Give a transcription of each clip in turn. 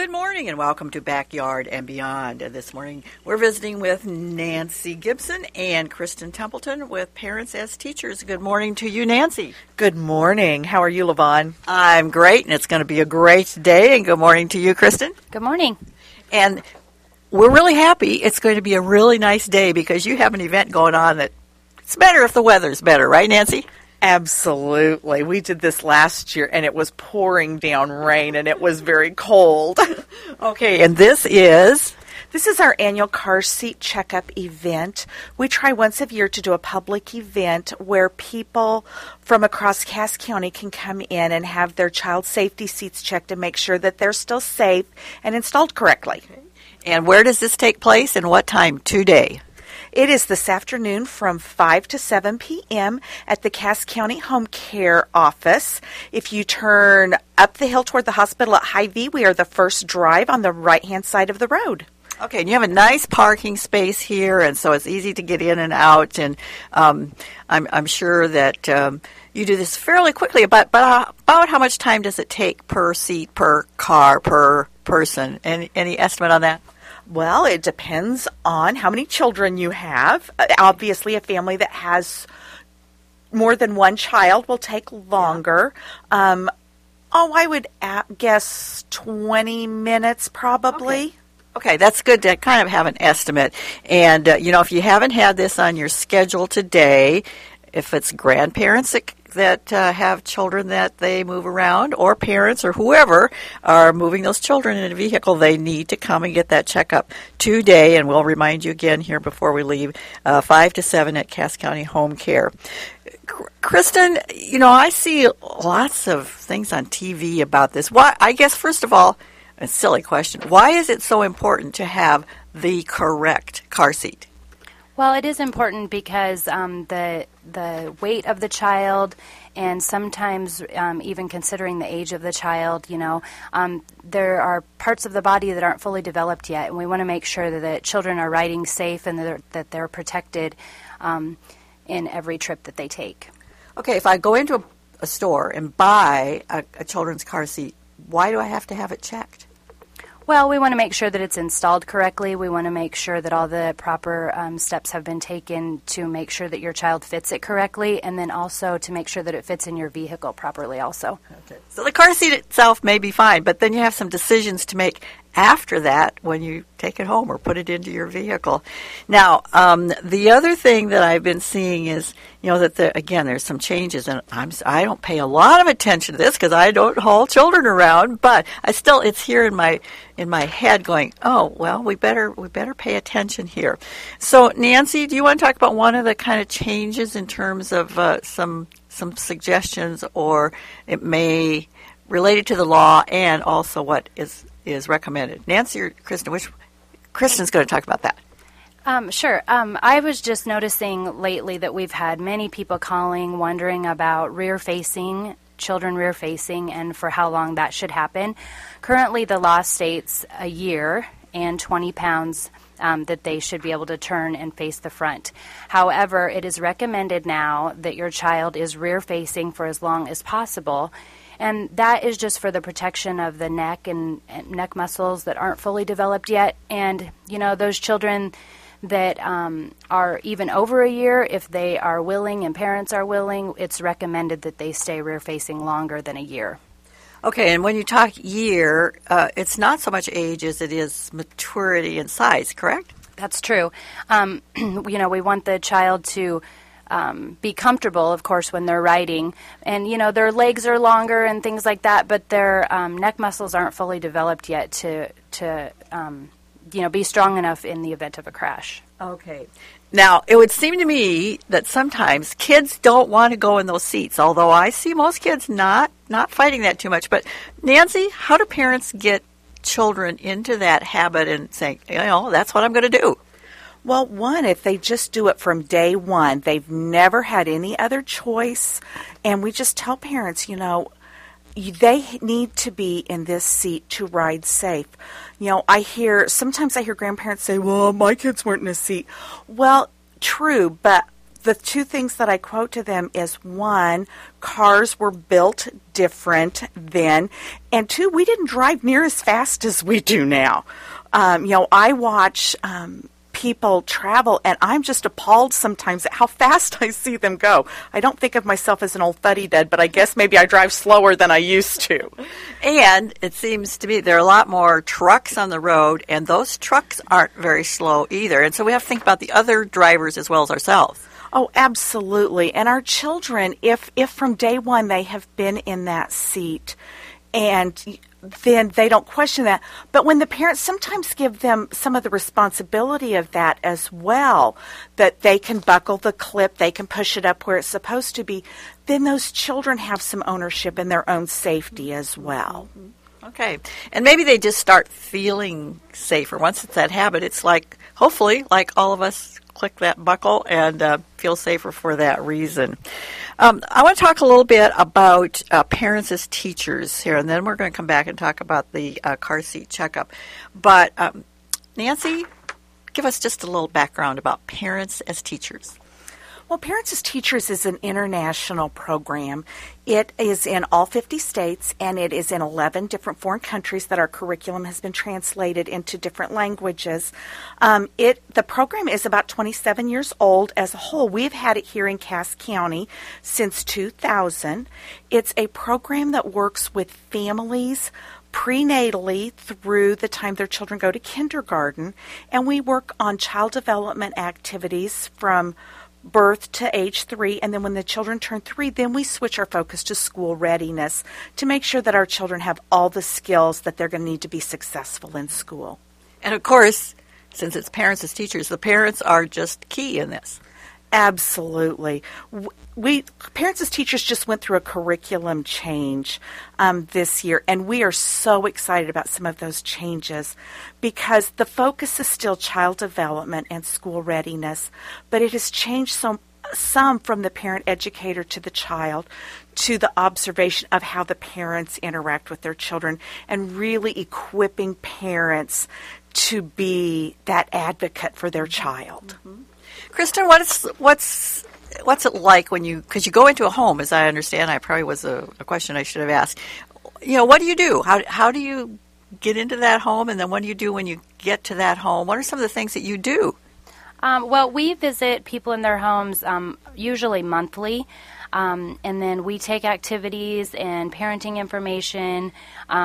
Good morning and welcome to Backyard and Beyond. This morning we're visiting with Nancy Gibson and Kristen Templeton with Parents as Teachers. Good morning to you, Nancy. Good morning. How are you, LaVon? I'm great, and it's going to be a great day. And good morning to you, Kristen. Good morning. And we're really happy. It's going to be a really nice day because you have an event going on that it's better if the weather's better, right, Nancy? Absolutely. We did this last year, and it was pouring down rain, and it was very cold. Okay, and this is our annual car seat checkup event. We try once a year to do a public event where people from across Cass County can come in and have their child safety seats checked and make sure that they're still safe and installed correctly. Okay. And where does this take place and what time today? It is this afternoon from 5 to 7 p.m. at the Cass County Home Care Office. If you turn up the hill toward the hospital at Hy-Vee, we are the first drive on the right-hand side of the road. Okay, and you have a nice parking space here, and so it's easy to get in and out. And I'm sure that you do this fairly quickly. But about how much time does it take per seat, per car, per person? Any estimate on that? Well, it depends on how many children you have. Obviously, a family that has more than one child will take longer. I would guess 20 minutes probably. Okay, that's good to kind of have an estimate. And, if you haven't had this on your schedule today, if it's grandparents that have children that they move around, or parents or whoever are moving those children in a vehicle, they need to come and get that checkup today. And we'll remind you again here before we leave, 5 to 7 at Cass County Home Care. Kristen, I see lots of things on TV about this. Why? I guess, first of all, a silly question. Why is it so important to have the correct car seat? Well, it is important because the weight of the child, and sometimes even considering the age of the child, there are parts of the body that aren't fully developed yet, and we want to make sure that the children are riding safe and that they're protected in every trip that they take. Okay, if I go into a store and buy a children's car seat, why do I have to have it checked? Well, we want to make sure that it's installed correctly. We want to make sure that all the proper steps have been taken to make sure that your child fits it correctly, and then also to make sure that it fits in your vehicle properly also. Okay. So the car seat itself may be fine, but then you have some decisions to make after that when you take it home or put it into your vehicle. Now, the other thing that I've been seeing is, that there's some changes, and I don't pay a lot of attention to this because I don't haul children around, but it's here in my head going, oh, well, we better pay attention here. So, Nancy, do you want to talk about one of the kind of changes in terms of some suggestions, or it may related to the law and also what is recommended? Nancy or Kristen? Kristen's going to talk about that. Sure. I was just noticing lately that we've had many people calling, wondering about children rear-facing, and for how long that should happen. Currently, the law states a year and 20 pounds that they should be able to turn and face the front. However, it is recommended now that your child is rear-facing for as long as possible. And that is just for the protection of the neck and neck muscles that aren't fully developed yet. And, those children that are even over a year, if they are willing and parents are willing, it's recommended that they stay rear-facing longer than a year. Okay, and when you talk year, it's not so much age as it is maturity and size, correct? That's true. We want the child to be comfortable, of course, when they're riding. And, their legs are longer and things like that, but their neck muscles aren't fully developed yet to be strong enough in the event of a crash. Okay. Now, it would seem to me that sometimes kids don't want to go in those seats, although I see most kids not fighting that too much. But, Nancy, how do parents get children into that habit and saying, that's what I'm going to do? Well, one, if they just do it from day one, they've never had any other choice. And we just tell parents, they need to be in this seat to ride safe. Sometimes I hear grandparents say, well, my kids weren't in a seat. Well, true, but the two things that I quote to them is, one, cars were built different then, and two, we didn't drive near as fast as we do now. I watch people travel, and I'm just appalled sometimes at how fast I see them go. I don't think of myself as an old fuddy-dud, but I guess maybe I drive slower than I used to. And it seems to me there are a lot more trucks on the road, and those trucks aren't very slow either. And so we have to think about the other drivers as well as ourselves. Oh, absolutely. And our children, if from day one they have been in that seat, and then they don't question that. But when the parents sometimes give them some of the responsibility of that as well, that they can buckle the clip, they can push it up where it's supposed to be, then those children have some ownership in their own safety as well. Okay. And maybe they just start feeling safer. Once it's that habit, it's like, hopefully, like all of us, click that buckle and feel safer for that reason. I want to talk a little bit about parents as teachers here, and then we're going to come back and talk about the car seat checkup. But Nancy, give us just a little background about parents as teachers. Well, Parents as Teachers is an international program. It is in all 50 states, and it is in 11 different foreign countries that our curriculum has been translated into different languages. The program is about 27 years old as a whole. We've had it here in Cass County since 2000. It's a program that works with families prenatally through the time their children go to kindergarten, and we work on child development activities from birth to age 3, and then when the children turn 3, then we switch our focus to school readiness to make sure that our children have all the skills that they're going to need to be successful in school. And of course, since it's parents as teachers, the parents are just key in this. Absolutely. We Parents as Teachers just went through a curriculum change this year, and we are so excited about some of those changes because the focus is still child development and school readiness, but it has changed some from the parent educator to the child to the observation of how the parents interact with their children and really equipping parents to be that advocate for their child. Mm-hmm. Kristen, what's it like when because you go into a home, as I understand? I probably was a question I should have asked. What do you do? How do you get into that home, and then what do you do when you get to that home? What are some of the things that you do? Well, we visit people in their homes usually monthly, and then we take activities and parenting information.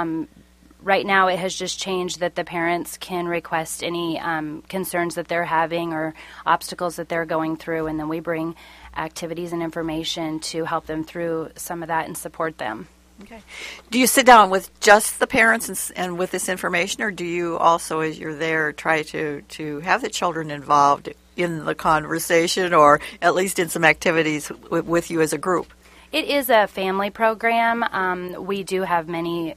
Right now it has just changed that the parents can request any concerns that they're having or obstacles that they're going through, and then we bring activities and information to help them through some of that and support them. Okay. Do you sit down with just the parents and with this information, or do you also, as you're there, try to have the children involved in the conversation or at least in some activities with you as a group? It is a family program. We do have many,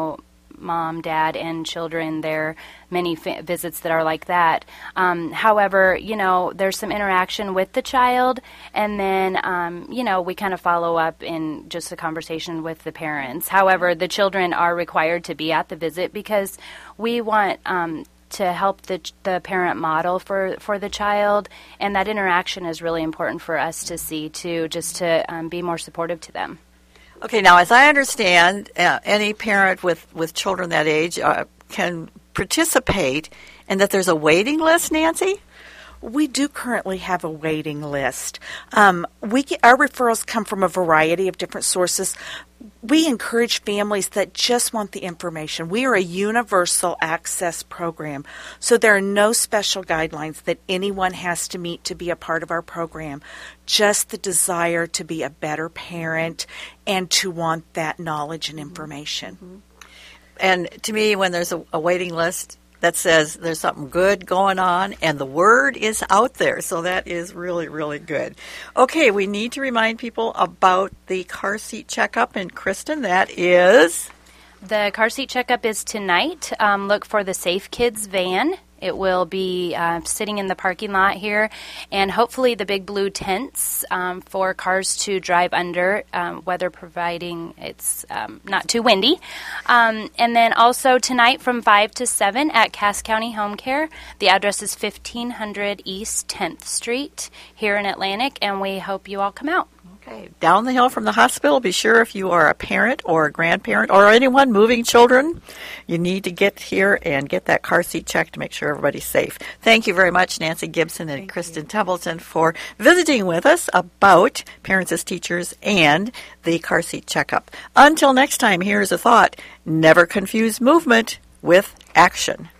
mom, dad, and children. There are many visits that are like that. However, there's some interaction with the child, and then, we kind of follow up in just a conversation with the parents. However, the children are required to be at the visit because we want to help the parent model for the child, and that interaction is really important for us to see, too, just to be more supportive to them. Okay, now as I understand, any parent with children that age can participate, and that there's a waiting list, Nancy? We do currently have a waiting list. Our referrals come from a variety of different sources. We encourage families that just want the information. We are a universal access program, so there are no special guidelines that anyone has to meet to be a part of our program, just the desire to be a better parent and to want that knowledge and information. Mm-hmm. And to me, when there's a waiting list, that says there's something good going on, and the word is out there. So that is really, really good. Okay, we need to remind people about the car seat checkup. And Kristen, that is? The car seat checkup is tonight. Look for the Safe Kids van It will be sitting in the parking lot here, and hopefully the big blue tents for cars to drive under, weather providing it's not too windy. And then also tonight from 5 to 7 at Cass County Home Care. The address is 1500 East 10th Street here in Atlantic, and we hope you all come out. Okay. Down the hill from the hospital, be sure if you are a parent or a grandparent or anyone moving children, you need to get here and get that car seat checked to make sure everybody's safe. Thank you very much, Nancy Gibson and Kristen Templeton, for visiting with us about Parents as Teachers and the car seat checkup. Until next time, here's a thought. Never confuse movement with action.